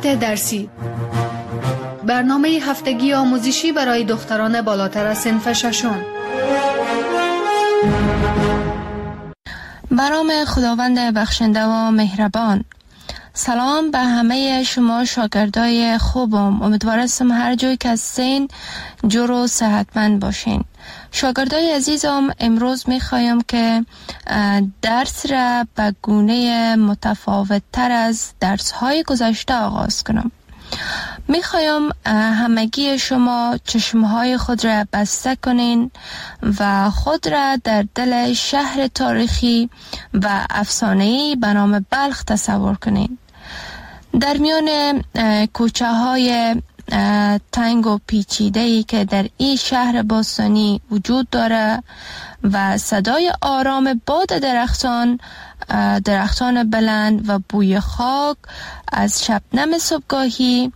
ساعت درسی، برنامه هفتگی آموزشی برای دختران بالاتر از صنف ششم. به نام خداوند بخشنده و مهربان. سلام به همه شما شاگردای خوبم. امیدوارم هر جایی که هستین جور و صحتمند باشین. شاگردای عزیزم، امروز میخوایم که درس را به گونه متفاوت تر از درس های گذشته آغاز کنم. میخوایم همگی شما چشمهای خود را بسته کنین و خود را در دل شهر تاریخی و افسانه‌ای به نام بلخ تصور کنین. در میان کوچه های تنگ و پیچیده‌ای که در این شهر باستانی وجود داره و صدای آرام باد درختان بلند و بوی خاک از شبنم صبحگاهی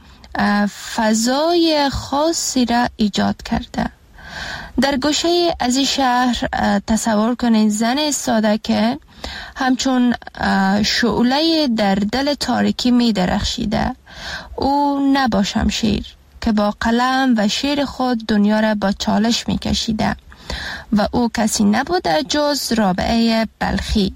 فضای خاصی را ایجاد کرده. در گوشه از این شهر تصور کنید زن ایستاده که همچون شعله در دل تاریکی می درخشیده. او نه با شمشیر که با قلم و شیر خود دنیا را با چالش می کشیده و او کسی نبوده جز رابعه بلخی.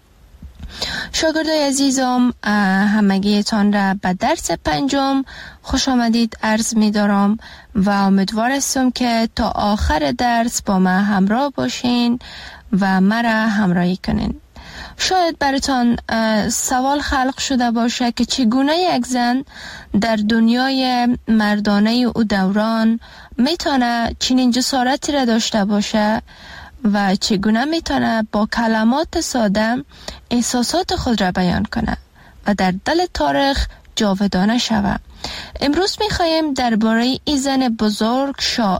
شاگردای عزیزم، همگیتان را به درس 5 خوش آمدید عرض می دارم و امیدوار هستم که تا آخر درس با من همراه باشین و مرا همراهی کنین. شاید براتان سوال خلق شده باشه که چگونه یک زن در دنیای مردانه او دوران میتونه چنین جسارتی را داشته باشه و چگونه میتونه با کلمات ساده احساسات خود را بیان کنه و در دل تاریخ جاودانه شوه. امروز میخوایم درباره این زن بزرگ،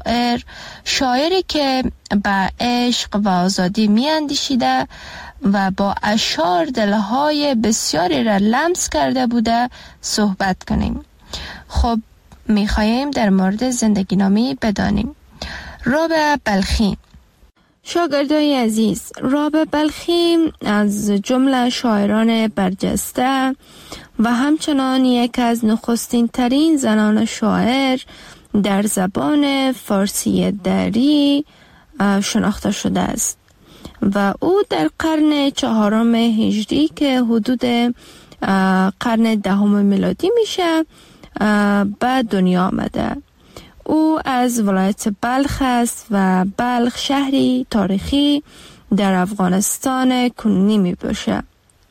شاعری که به عشق و آزادی میاندیشیده و با اشعار دلهای بسیاری را لمس کرده بوده صحبت کنیم. خب میخوایم در مورد زندگی نامی بدانیم. رابعه بلخی. شاگردای عزیز، رابعه بلخی از جمله شاعران برجسته و همچنان یک از نخستین ترین زنان شاعر در زبان فارسی دری شناخته شده است و او در قرن 4 هجری که حدود قرن 10 میلادی میشه به دنیا آمده. او از ولایت بلخ است و بلخ شهری تاریخی در افغانستان کنونی می باشه.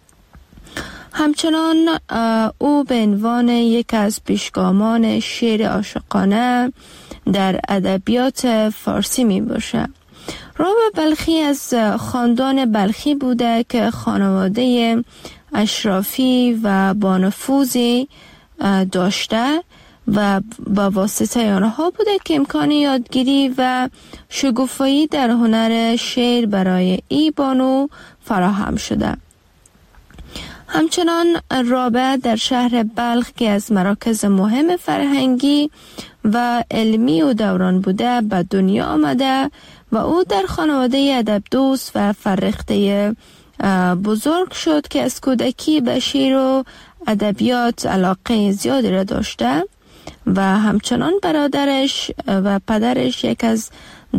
همچنان او به عنوان یک از پیشگامان شعر عاشقانه در ادبیات فارسی می باشه. رابعه بلخی از خاندان بلخی بوده که خانواده اشرافی و با نفوذی داشته و با واسطه آنها بوده که امکان یادگیری و شگوفایی در هنر شعر برای ای بانو فراهم شده. همچنان رابعه در شهر بلخ که از مراکز مهم فرهنگی و علمی و دوران بوده به دنیا آمده و او در خانواده ادب دوست و فرهیخته بزرگ شد که از کودکی به شعر و ادبیات علاقه زیادی را داشته و همچنان برادرش و پدرش یک از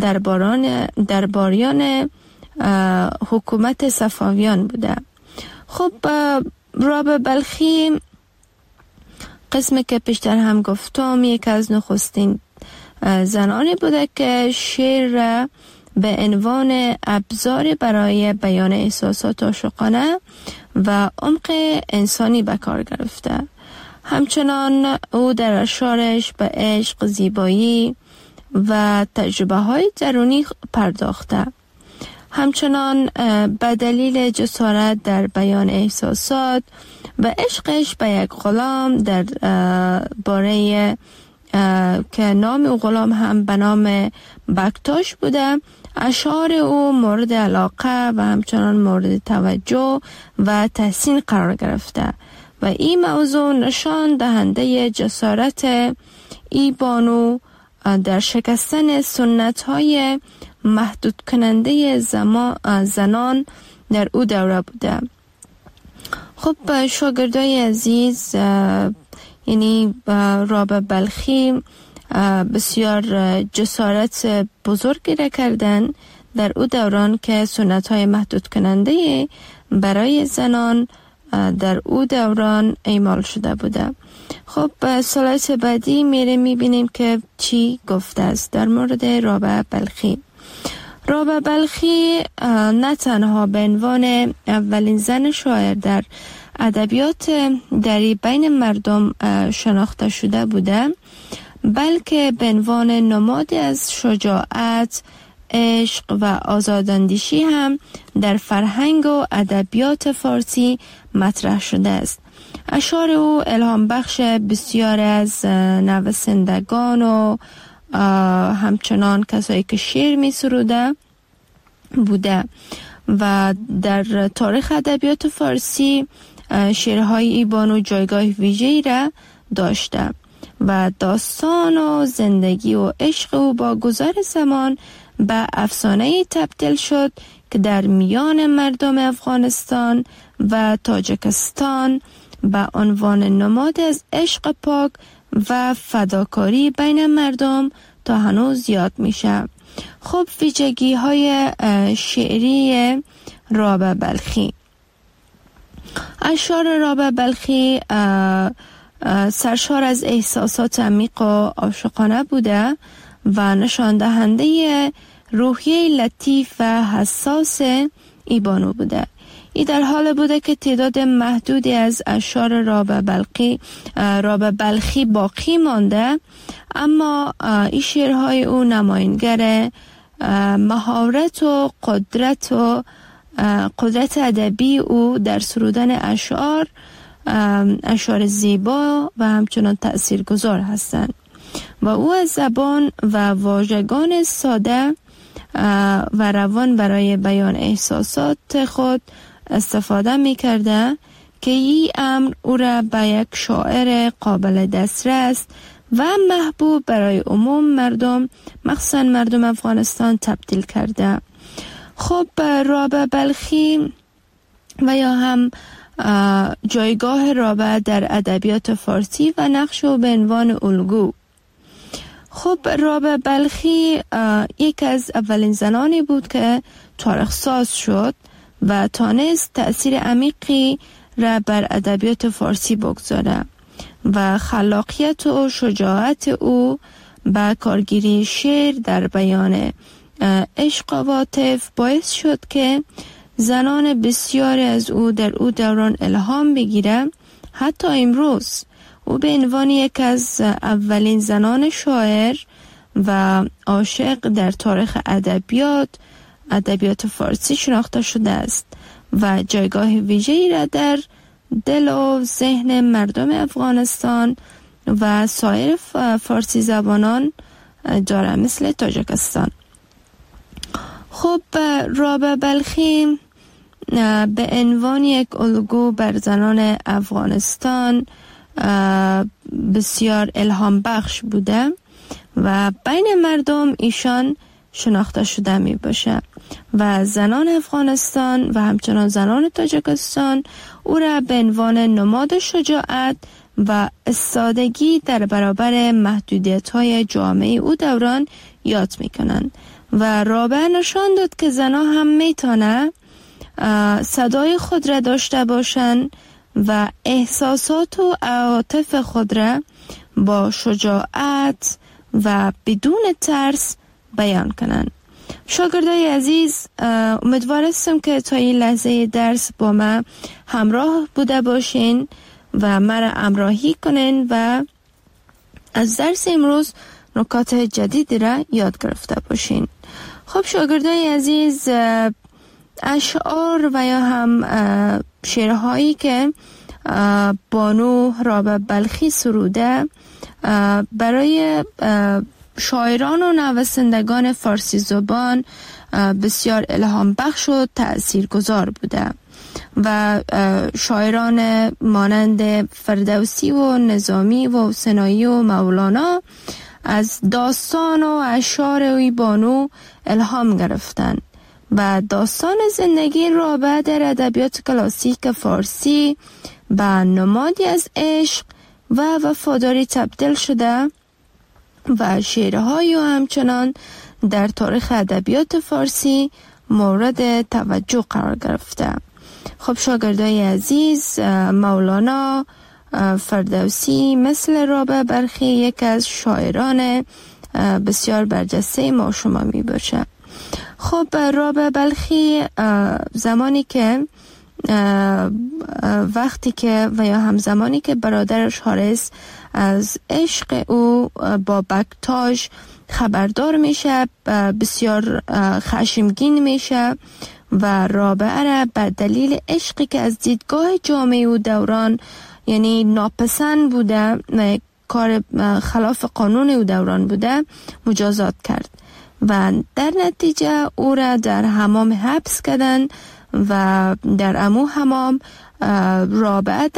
درباریان حکومت صفویان بوده. خب رابعه بلخی قسمی که پیشتر هم گفتم یک از نخستین زنانی بوده که شعر را به عنوان ابزار برای بیان احساسات عاشقانه و عمق انسانی به کار گرفته. همچنان او در اشعارش به عشق، زیبایی و تجربه های درونی پرداخته. همچنان به دلیل جسارت در بیان احساسات و عشقش به یک غلام در باره که نام او غلام هم به نام بکتاش بوده، اشعار او مورد علاقه و همچنان مورد توجه و تحسین قرار گرفته و این موضوع نشان دهنده جسارت ای بانو در شکستن سنت های محدود کننده زنان در او دوره بوده. خب شاگردای عزیز، یعنی رابعه بلخی بسیار جسارت بزرگی را کردن در او دوران که سنت‌های محدود کننده برای زنان در او دوران اعمال شده بوده. خب سلایت بعدی میبینیم که چی گفته است در مورد رابعه بلخی. رابعه بلخی نه تنها به عنوان اولین زن شاعر در ادبیات دری بین مردم شناخته شده بوده، بلکه به عنوان نمادی از شجاعت، عشق و آزاداندیشی هم در فرهنگ و ادبیات فارسی مطرح شده است. اشعار او الهام بخش بسیار از نویسندگان و همچنان کسایی که شعر می سروده بوده و در تاریخ ادبیات فارسی شعرهای ای بانو جایگاه ویژه‌ای را داشته و داستان و زندگی و عشق او با گذر زمان به افسانه‌ای تبدیل شد که در میان مردم افغانستان و تاجیکستان به عنوان نماد از عشق پاک و فداکاری بین مردم تا هنوز یاد میشه. خب ویژگی های شعری رابعه بلخی. اشعار رابعه بلخی سرشار از احساسات عمیق و عاشقانه بوده و نشان دهنده روحیه لطیف و حساس ای بانو بوده. ای در حال بوده که تعداد محدودی از اشعار رابعه بلخی باقی مانده، اما این شعرهای او نمایانگر مهارت و قدرت ادبی او در سرودن اشعار زیبا و همچنان تأثیرگذار هستند و او از زبان و واژگان ساده و روان برای بیان احساسات خود استفاده می کرده که این امر او را به یک شاعر قابل دسترس و محبوب برای عموم مردم، مخصوصا مردم افغانستان، تبدیل کرده. خب رابعه بلخی و یا هم جایگاه رابعه در ادبیات فارسی و نقش او به عنوان الگو. خب رابعه بلخی یک از اولین زنانی بود که تاریخ ساز شد و تانست تأثیر عمیقی را بر ادبیات فارسی بگذاره و خلاقیت و شجاعت او با کارگیری شعر در بیان عشق و عاطفه باعث شد که زنان بسیاری از او در او دوران الهام بگیره. حتی امروز او به عنوان یک از اولین زنان شاعر و عاشق در تاریخ ادبیات فارسی شناخته شده است و جایگاه ویژه‌ای را در دل و ذهن مردم افغانستان و سایر فارسی زبانان داره، مثل تاجیکستان. خب رابعه بلخی به عنوان یک الگو بر زنان افغانستان بسیار الهام بخش بوده و بین مردم ایشان شناخته شده می باشه و زنان افغانستان و همچنان زنان تاجیکستان او را به عنوان نماد شجاعت و استادگی در برابر محدودیت‌های جامعه او دوران یاد می‌کنند و رابعه نشان داد که زنان هم میتونه صدای خود را داشته باشند و احساسات و عواطف خود را با شجاعت و بدون ترس بیان کنند. شاگردای عزیز، امیدوار هستم که تا این لحظه درس با من همراه بوده باشین و مرا همراهی کنین و از درس امروز نکات جدیدی را یاد گرفته باشین. خب شاگردای عزیز، اشعار و یا هم شعرهایی که بانو رابعه بلخی سروده برای شاعران و نویسندگان فارسی زبان بسیار الهام بخش و تأثیرگذار بوده و شاعران مانند فردوسی و نظامی و حسینی و مولانا از داستان و اشعار اوی بانو الهام گرفتن و داستان زندگی رابعه در ادبیات کلاسیک فارسی به نمادی از عشق و وفاداری تبدیل شده و شعرهای و همچنان در تاریخ ادبیات فارسی مورد توجه قرار گرفته. خب شاگردای عزیز، مولانا فردوسی مثل رابعه بلخی یک از شاعران بسیار برجسته ما شما می باشه. خب رابعه بلخی زمانی که وقتی که و یا همزمانی که برادرش حارث از عشق او با بکتاژ خبردار میشه، بسیار خشمگین میشه و رابعه را به دلیل عشقی که از دیدگاه جامعه و دوران یعنی ناپسند بوده، کار خلاف قانون او دوران بوده، مجازات کرد و در نتیجه او را در حمام حبس کردن و در امو حمام رابعه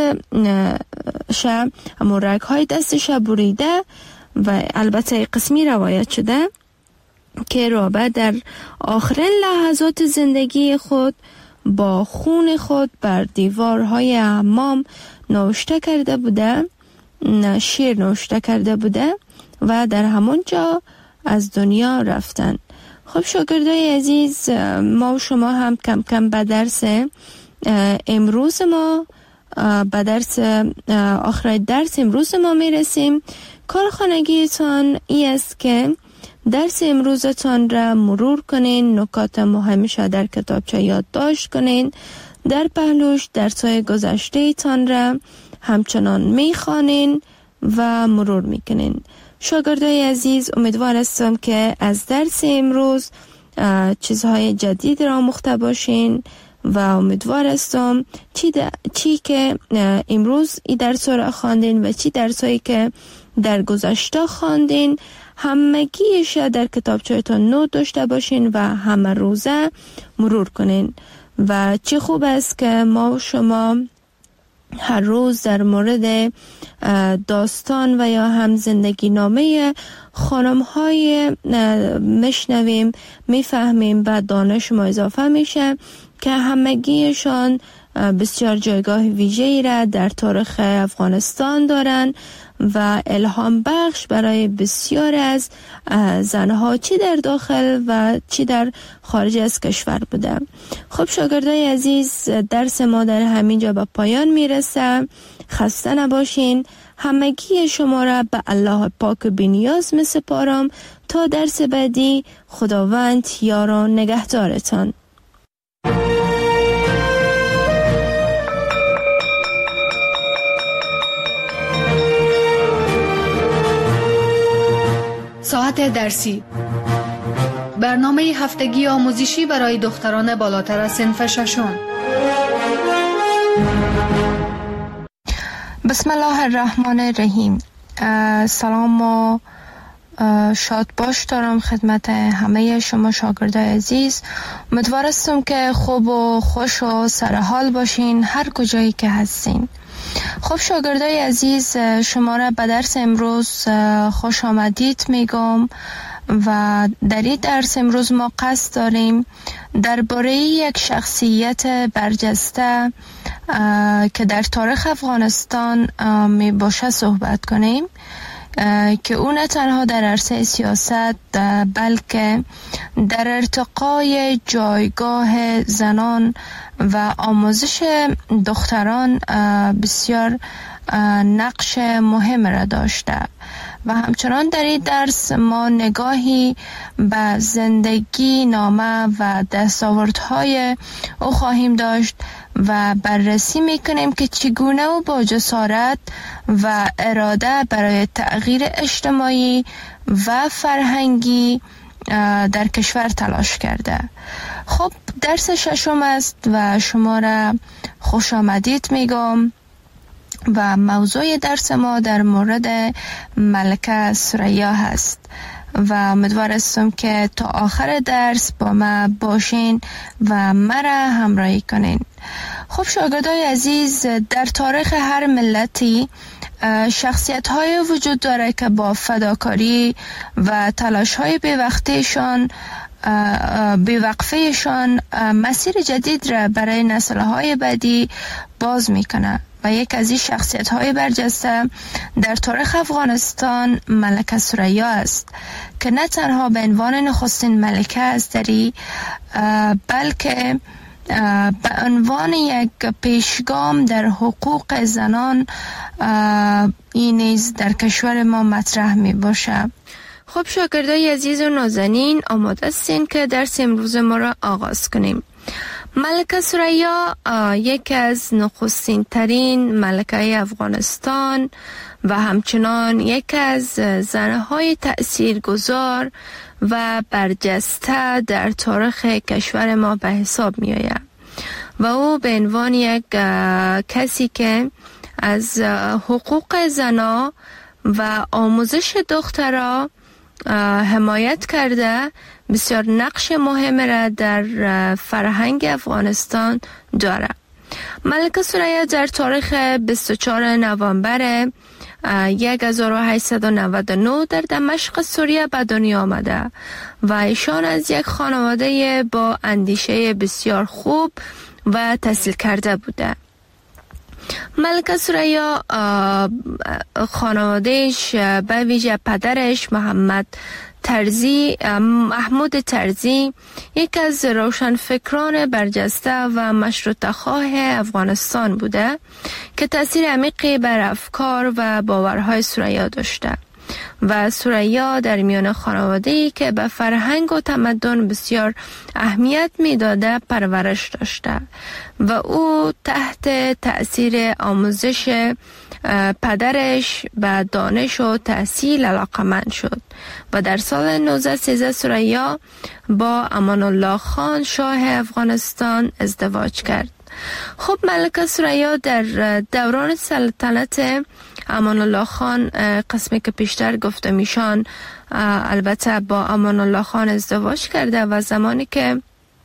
رگ‌های دستش بریده و البته قسمی روایت شده که رابعه در آخرین لحظات زندگی خود با خون خود بر دیوارهای حمام نوشته کرده بوده، شعر نوشته کرده بوده و در همون جا از دنیا رفتن. خب شاگردای عزیز، ما و شما هم کم کم به درس امروز ما به درس آخر درس امروز ما میرسیم. کار خانگیتان ای است که درس امروزتان را مرور کنین، نکات مهمش در کتابچه یادداشت کنین، در پهلوش درس‌های گذشته تان را همچنان میخوانین و مرور میکنین. شاگردای عزیز، امیدوار هستم که از درس امروز چیزهای جدید را آموخته باشین و امیدوار هستم چی که امروز این درس را خواندین و چی درسایی که در گذشته خواندین همگیش در کتابچه‌تان نوت داشته باشین و همه روزه مرور کنین. و چه خوب است که ما و شما هر روز در مورد داستان و یا هم زندگی نامه خانم های میشنویم، میفهمیم و دانش ما اضافه میشه که همگیشان بسیار جایگاه ویژه‌ای را در تاریخ افغانستان دارن و الهام بخش برای بسیار از زنها چی در داخل و چی در خارج از کشور بوده. خب شاگردای عزیز، درس ما در همین جا به پایان میرسه. خسته نباشین. همگی شما را به الله پاک بی‌نیاز میسپارم تا درس بعدی. خداوند یار و نگهدارتان. ساعت درسی، برنامه هفتگی آموزشی برای دختران بالاتر از صنف ششم. بسم الله الرحمن الرحیم. سلام و شاد باش دارم خدمت همه شما شاگردای عزیز. امیدوار هستم که خوب و خوش و سرحال باشین هر کجایی که هستین. خب شاگردای عزیز، شما را به درس امروز خوش آمدید میگم و در این درس امروز ما قصد داریم درباره یک شخصیت برجسته که در تاریخ افغانستان می باشه صحبت کنیم که اون نه تنها در عرصه سیاست بلکه در ارتقای جایگاه زنان و آموزش دختران بسیار نقش مهم را داشته و همچنان در این درس ما نگاهی به زندگی نامه و دستاوردهای او خواهیم داشت و بررسی میکنیم که چگونه او با جسارت و اراده برای تغییر اجتماعی و فرهنگی در کشور تلاش کرده. خب درس ششم است و شما را خوش آمدید میگم و موضوع درس ما در مورد ملکه ثریا هست و امیدوار هستم که تا آخر درس با ما باشین و مرا همراهی کنین. خب شاگردای عزیز، در تاریخ هر ملتی شخصیت های وجود داره که با فداکاری و تلاش های بیوقفهشان مسیر جدید را برای نسل های بعدی باز میکنه و یک از این شخصیت‌های برجسته در تاریخ افغانستان ملکه ثریا است که نه تنها به عنوان نخستین ملکه استری بلکه به عنوان یک پیشگام در حقوق زنان این نیز در کشور ما مطرح می باشه. خب شاگردای عزیز و نازنین، آماده هستین که درس امروز ما را آغاز کنیم. ملکه ثریا یک از نخستین ترین ملکه افغانستان و همچنان یک از زنهای تأثیرگذار و برجسته در تاریخ کشور ما به حساب می آید و او به عنوان یک کسی که از حقوق زنا و آموزش دخترها حمایت کرده بسیار نقش مهم را در فرهنگ افغانستان دارد. ملکه ثریا در تاریخ 24 نوامبر 1899 در دمشق سوریه به دنیا آمده و ایشان از یک خانواده با اندیشه بسیار خوب و تحصیل کرده بوده. ملکه ثریا خانوادهش به ویژه پدرش محمود ترزی یک از روشنفکران برجسته و مشروطه خواه افغانستان بوده که تأثیر عمیقی بر افکار و باورهای ثریا داشته و ثریا در میان خانواده‌ای که به فرهنگ و تمدن بسیار اهمیت میداده پرورش داشته و او تحت تأثیر آموزش پدرش به دانش و تحصیل علاقمند شد و در سال 1913 ثریا با امان الله خان شاه افغانستان ازدواج کرد. خب ملکه ثریا در دوران سلطنت امان الله خان، قسمی که پیشتر گفتم ایشان البته با امان الله خان ازدواج کرده و زمانی که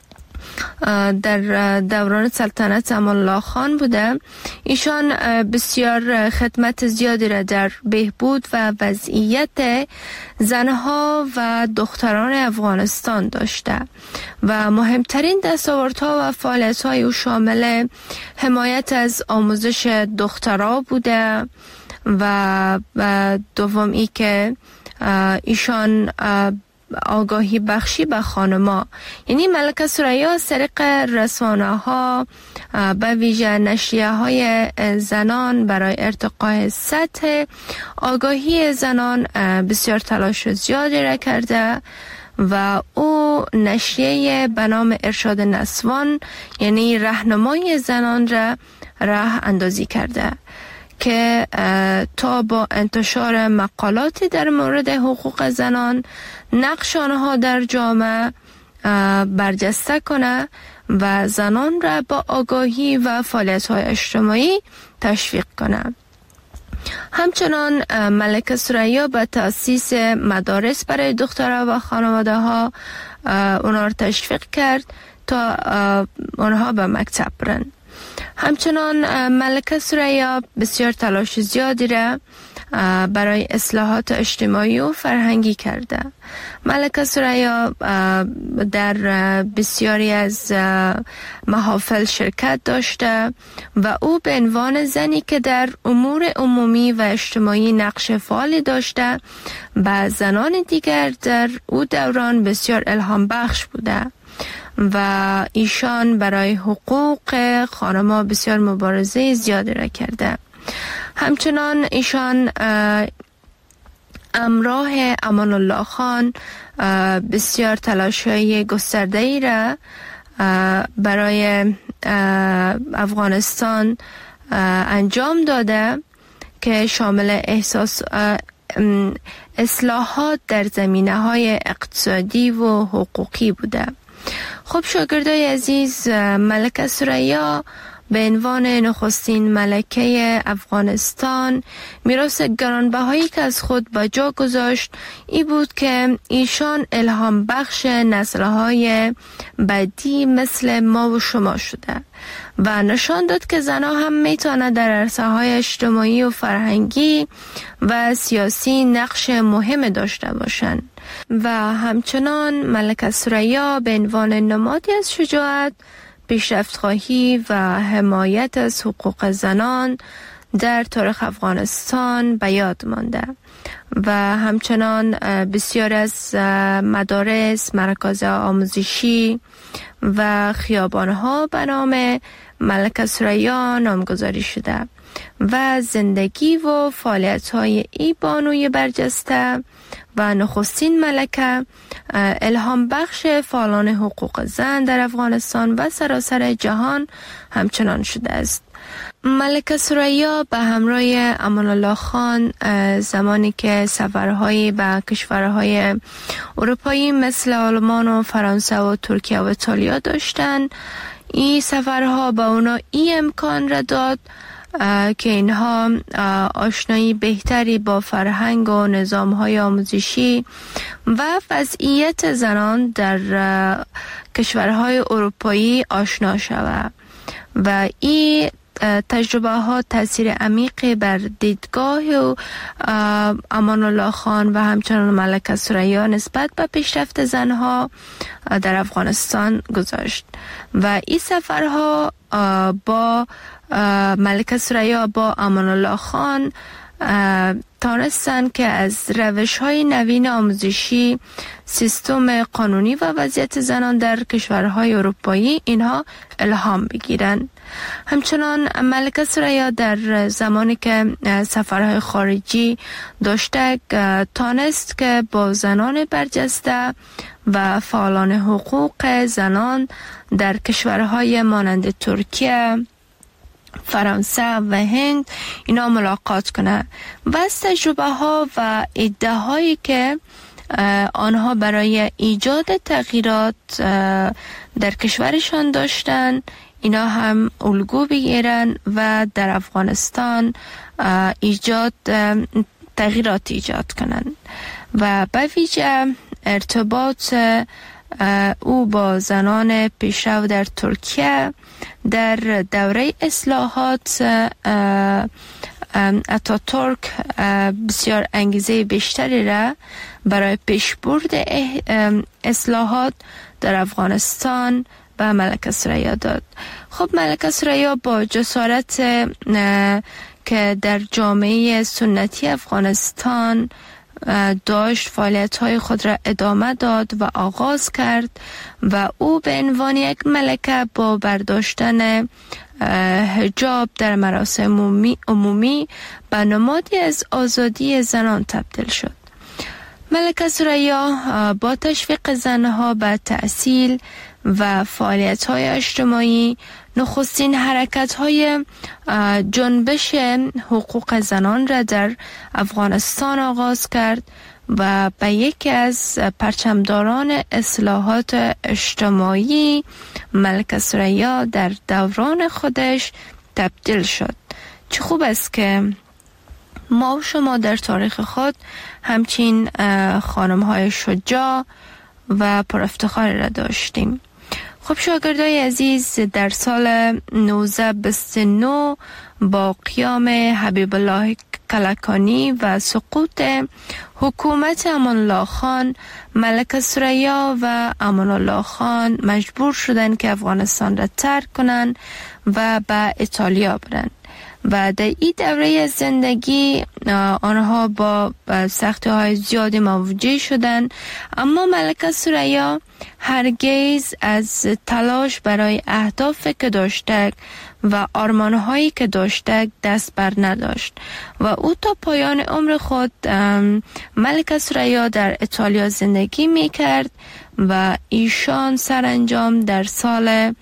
در دوران سلطنت امان الله خان بوده ایشان بسیار خدمت زیادی را در بهبود و وضعیت زنها و دختران افغانستان داشته و مهمترین دستاوردها و فعالیت‌های او شامل حمایت از آموزش دخترها بوده و دوم ای که ایشان آگاهی بخشی به خانما، یعنی ملکه ثریا از طریق رسانه ها به ویژه نشریه های زنان برای ارتقاء سطح آگاهی زنان بسیار تلاش زیادی را کرده و او نشریه به نام ارشاد نسوان یعنی راهنمای زنان را راه اندازی کرده که تا با انتشار مقالاتی در مورد حقوق زنان نقش آنها در جامعه برجسته کنه و زنان را با آگاهی و فعالیت‌های اجتماعی تشویق کنه. همچنان ملکه ثریا به تأسیس مدارس برای دخترها و خانواده ها اونها را تشویق کرد تا اونها به مکتب برن. همچنان ملکه ثریا بسیار تلاش زیادی را برای اصلاحات اجتماعی و فرهنگی کرده. ملکه ثریا در بسیاری از محافل شرکت داشته و او به عنوان زنی که در امور عمومی و اجتماعی نقش فعالی داشته به زنان دیگر در او دوران بسیار الهام بخش بوده و ایشان برای حقوق خانم‌ها بسیار مبارزه زیادی را کرده. همچنان ایشان همراه امان الله خان بسیار تلاش‌های گسترده‌ای را برای افغانستان انجام داده که شامل اصلاحات در زمینه‌های اقتصادی و حقوقی بوده. خب شاگردای عزیز، ملکه ثریا به عنوان نخستین ملکه افغانستان میراث گرانبهایی که از خود به جا گذاشت ای بود که ایشان الهام بخش نسل‌های بعدی مثل ما و شما شده و نشان داد که زنها هم میتونن در عرصه‌های اجتماعی و فرهنگی و سیاسی نقش مهم داشته باشند و همچنان ملکه ثریا به عنوان نمادی از شجاعت، پیشرفت‌خواهی و حمایت از حقوق زنان در تاریخ افغانستان به یاد مانده و همچنان بسیار از مدارس، مراکز آموزشی و خیابان‌ها به نام ملکه ثریا نامگذاری شده و زندگی و فعالیت‌های ای بانوی برجسته و نخستین ملکه الهام بخش فعالان حقوق زن در افغانستان و سراسر جهان همچنان شده است. ملکه ثریا به همراه امان الله خان زمانی که سفرهایی به کشورهای اروپایی مثل آلمان و فرانسه و ترکیه و ایتالیا داشتند، این سفرها به اونا این امکان را داد که اینها آشنایی بهتری با فرهنگ و نظام‌های آموزشی و وضعیت زنان در کشورهای اروپایی آشنا شود و این تجربه ها تاثیر عمیقی بر دیدگاه و امان الله خان و همچنان ملکه ثریا نسبت به پیشرفت زنها در افغانستان گذاشت و این سفرها با ملکه ثریا با امان الله خان تانستند که از روش‌های نوین آموزشی، سیستم قانونی و وضعیت زنان در کشورهای اروپایی اینها الهام بگیرند. همچنان ملکه ثریا در زمانی که سفرهای خارجی داشته تانست که با زنان برجسته و فعالان حقوق زنان در کشورهای مانند ترکیه، فرانسه و هند اینا ملاقات کنه و از تجربه ها و ایده هایی که آنها برای ایجاد تغییرات در کشورشان داشتن اینا هم الگو بگیرن و در افغانستان تغییرات ایجاد کنن و به ویژه ارتباط او با زنان پیشرو در ترکیه در دوره اصلاحات اتاتورک بسیار انگیزه بیشتری را برای پیشبرد اصلاحات در افغانستان به ملکه ثریا داد. خب ملکه ثریا با جسارت که در جامعه سنتی افغانستان داشت فعالیت‌های خود را ادامه داد و آغاز کرد و او به عنوان یک ملکه با برداشتن حجاب در مراسم عمومی به نمادی از آزادی زنان تبدیل شد. ملکه ثریا با تشویق زنها به تحصیل و فعالیت‌های اجتماعی نخستین حرکت‌های جنبش حقوق زنان را در افغانستان آغاز کرد و به یکی از پرچمداران اصلاحات اجتماعی ملکه ثریا در دوران خودش تبدیل شد. چه خوب است که ما و شما در تاریخ خود همچین خانم‌های شجاع و پرافتخاری را داشتیم. خب شاگردای عزیز، در سال 1929 با قیام حبیب الله کلکانی و سقوط حکومت امان الله خان، ملکه ثریا و امان الله خان مجبور شدند که افغانستان را ترک کنند و به ایتالیا برند و در این دوره زندگی آنها با سختی‌های زیادی مواجه شدند، اما ملکه ثریا هرگز از تلاش برای اهدافی که داشته و آرمان‌هایی که داشته دست بر نداشت و او تا پایان عمر خود ملکه ثریا در ایتالیا زندگی می‌کرد و ایشان سرانجام در سال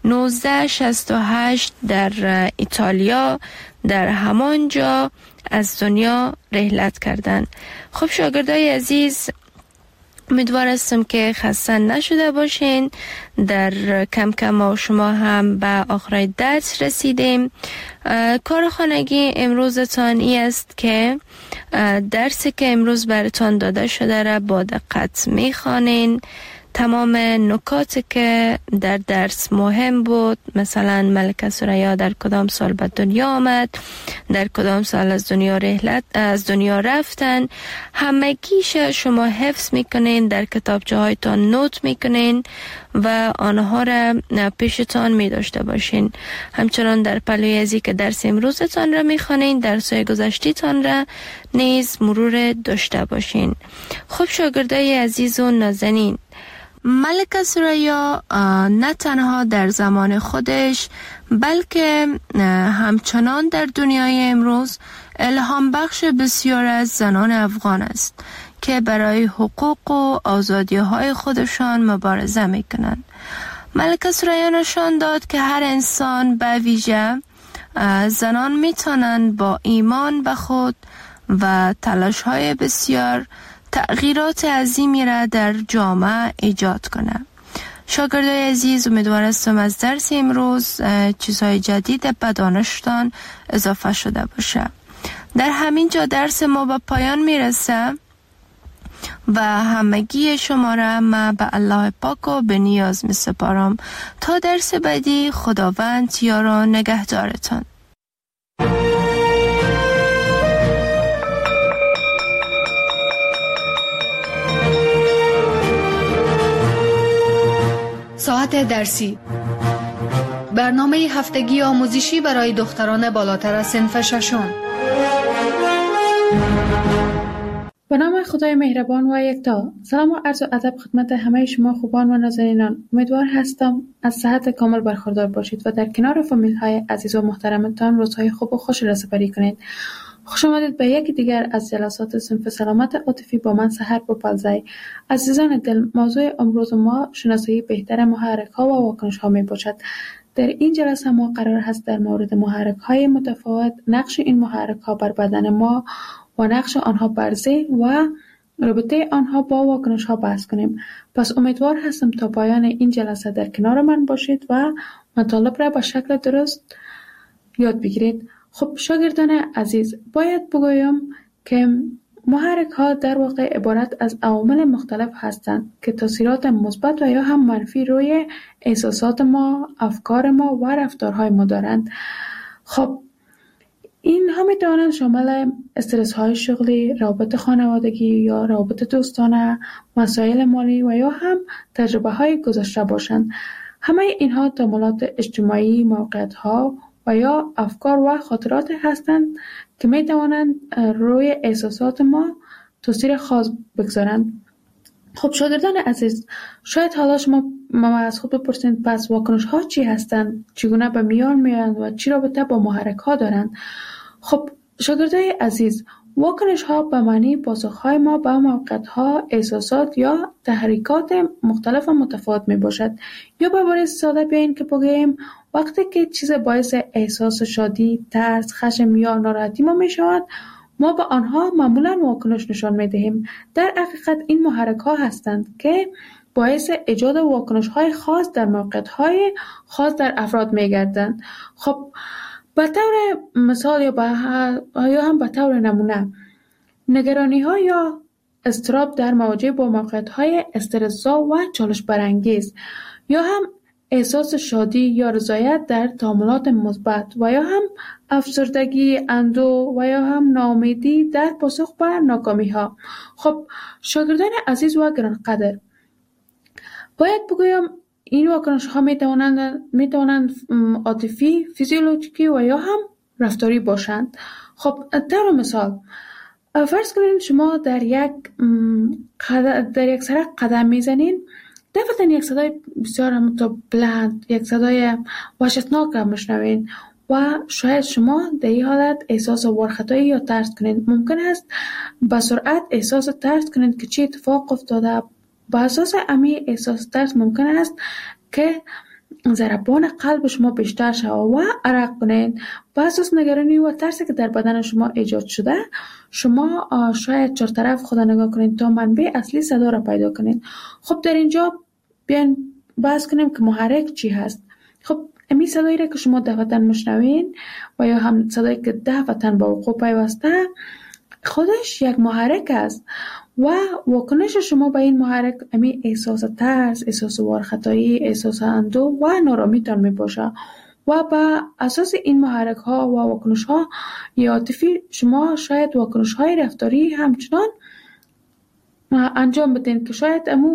1968 در ایتالیا در همانجا از دنیا رحلت کردند. خب شاگردای عزیز، امیدوار هستم که خسته نشده باشین. در کم کم ما شما هم به آخر درس رسیدیم. کار خانگی امروزتان ای است که درسی که امروز براتان داده شده را با دقت میخوانین، تمام نکاتی که در درس مهم بود، مثلا ملکه ثریا در کدام سال به دنیا آمد، در کدام سال از دنیا رفتن، همگیش شما حفظ میکنین، در کتابچه هایتان نوت میکنین و آنها را پیشتان می داشته باشین. همچنان در پلوی ازی که درس امروزتان را میخوانین، درسای گذشتیتان را نیز مرور داشته باشین. خب شاگردای عزیز و نازنین، ملکه ثریا نه تنها در زمان خودش بلکه همچنان در دنیای امروز الهام بخش بسیار از زنان افغان است که برای حقوق و آزادی های خودشان مبارزه می کنند. ملکه ثریا نشان داد که هر انسان به ویژه زنان می توانند با ایمان به خود و تلاش های بسیار تغییرات عظیمی را در جامعه ایجاد کنند. شاگردای عزیز، امیدوار هستم از درس امروز چیزهای جدید به دانشتان اضافه شده باشه. در همین جا درس ما به پایان میرسه و همگی شما را من به الله پاک و به نیاز می سپارم. تا درس بعدی، خداوند یار و نگهدارتان. ساعت درسی، برنامه هفتگی آموزشی برای دختران بالاتر از صنف ششم. به نام خدای مهربان و یکتا. سلام و عرض ادب خدمت همه شما خوبان و نازنینان. امیدوار هستم از صحت کامل برخوردار باشید و در کنار فامیل های عزیز و محترمتان روزهای خوب و خوش را سپری کنید. خوش آمدید به یکی دیگر از جلسات صنف سلامت عاطفی با من سحر بوپلزی. عزیزان دل، موضوع امروز ما شناسایی بهتر محرک ها و واکنش ها می باشد. در این جلسه ما قرار هست در مورد محرک های متفاوت، نقش این محرک ها بر بدن ما و نقش آنها بر ذهن و رابطه آنها با واکنش ها بحث کنیم. پس امیدوار هستم تا پایان این جلسه در کنار من باشید و مطالب را به شکل درست یاد بگیرید. خب شاگردان عزیز، باید بگویم که محرک ها در واقع عبارت از عوامل مختلف هستند که تاثیرات مثبت و یا هم منفی روی احساسات ما، افکار ما و رفتارهای ما دارند. خب اینها می توانند شامل استرس های شغلی، روابط خانوادگی یا روابط دوستانه، مسائل مالی و یا هم تجربه های گذشته باشند. همه اینها تمایلات اجتماعی، موقعیت ها و یا افکار و خاطرات هستند که می توانند روی احساسات ما تاثیر خاص بگذارند. خب شاگردان عزیز، شاید حالا شما از خود بپرسید پس واکنش ها چی هستند؟ چگونه به میان میآیند و چی رابطه با محرک ها دارند؟ خب شاگردای عزیز، واکنش ها به معنی پاسخ های ما به موقعیت ها، احساسات یا تحریکات مختلف و متفاوت می باشد. یا به عبارت ساده بیاین که بگوییم وقتی که چیز باعث احساس شادی، ترس، خشم یا ناراحتی ما می شود، ما به آنها معمولا واکنش نشان می دهیم. در حقیقت این محرک ها هستند که باعث ایجاد واکنش های خاص در موقعیت های خاص در افراد می گردند. خب به طور مثال یا هم به طور نمونه، نگرانی ها یا اضطراب در مواجهه با موقعیت های استرس‌زا و چالش برانگیز، یا هم احساس شادی یا رضایت در تعاملات مثبت و یا هم افسردگی، اندوه و یا هم ناامیدی در پاسخ به ناکامی ها. خب شاگردان عزیز و گرانقدر، باید بگویم این واکنش ها می توانند عاطفی، فیزیولوژیکی و یا هم رفتاری باشند. خب در مثال فرض کنید شما در یک سرک قدم میزنین، دفعتا یک صدای بسیار بلند، یک صدای وحشتناک را میشنوین و شاید شما در این حالت احساس وارخطایی یا ترس کنید. ممکن است به سرعت احساس ترس کنید که چه اتفاق افتاده. با اساس امی احساس ترس ممکن است که ضربان قلب شما بیشتر شود و عرق کنید. با اساس نگرانی و ترسی که در بدن شما ایجاد شده، شما شاید چهار طرف خود نگاه کنید تا منبع اصلی صدا را پیدا کنید. خب در اینجا بیاین بحث کنیم که محرک چی هست. خب امی صدایی را که شما دفعتاً مشنوین و یا هم صدایی که دفعتاً با وقوع پیوسته، خودش یک محرک است و واکنش شما به این محرک امی احساس ترس، احساس وارخطایی، احساس اندوه و نارامیتان می باشه و با اساس این محرک ها و واکنش ها عاطفی شما شاید واکنش های رفتاری همچنان انجام بدین که شاید امو